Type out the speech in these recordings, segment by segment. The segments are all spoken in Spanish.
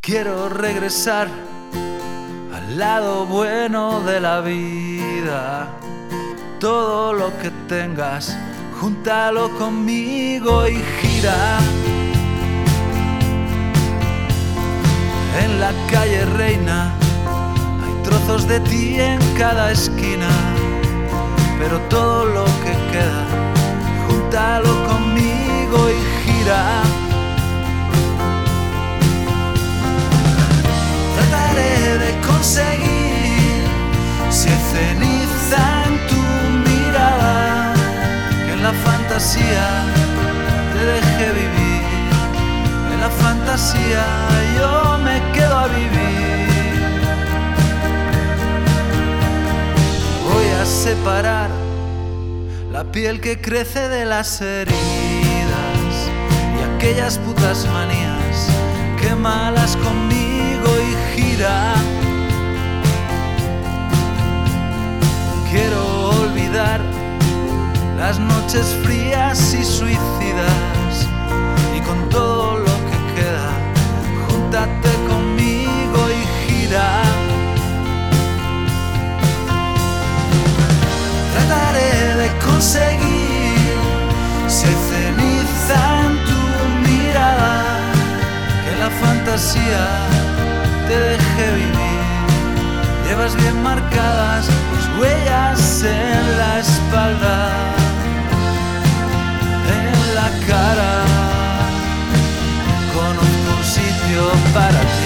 Quiero regresar al lado bueno de la vida. Todo lo que tengas, júntalo conmigo y gira. En la calle Reina hay trozos de ti en cada esquina, pero todo lo que queda, júntalo conmigo y gira. Trataré de conseguir, si hay ceniza en tu mirada, que en la fantasía te deje vivir. En la fantasía yo me quedo a vivir. Voy a separar la piel que crece de las heridas y aquellas putas manías, quémalas conmigo y gira. Quiero olvidar las noches frías y suicidas, y con todo lo que queda, júntate conmigo y gira. Trataré de conseguir, si hay ceniza en tu mirada, que la fantasía te deje vivir. Llevas bien marcadas tus huellas en la espalda, en la cara. Conozco un sitio para ti.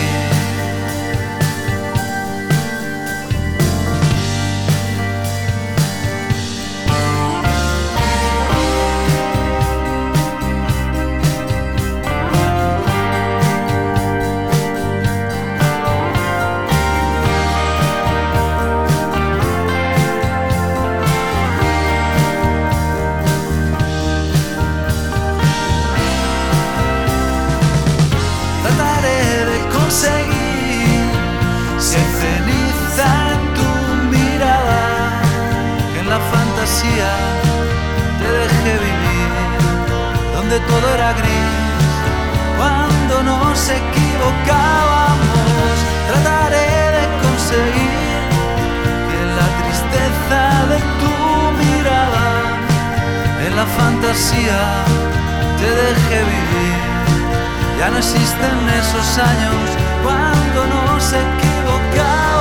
Conseguir, si hay ceniza en tu mirada, que en la fantasía te deje vivir, donde todo era gris, cuando nos equivocábamos. Trataré de conseguir que la tristeza de tu mirada, en la fantasía te deje vivir. Ya no existen esos años cuando nos equivocamos.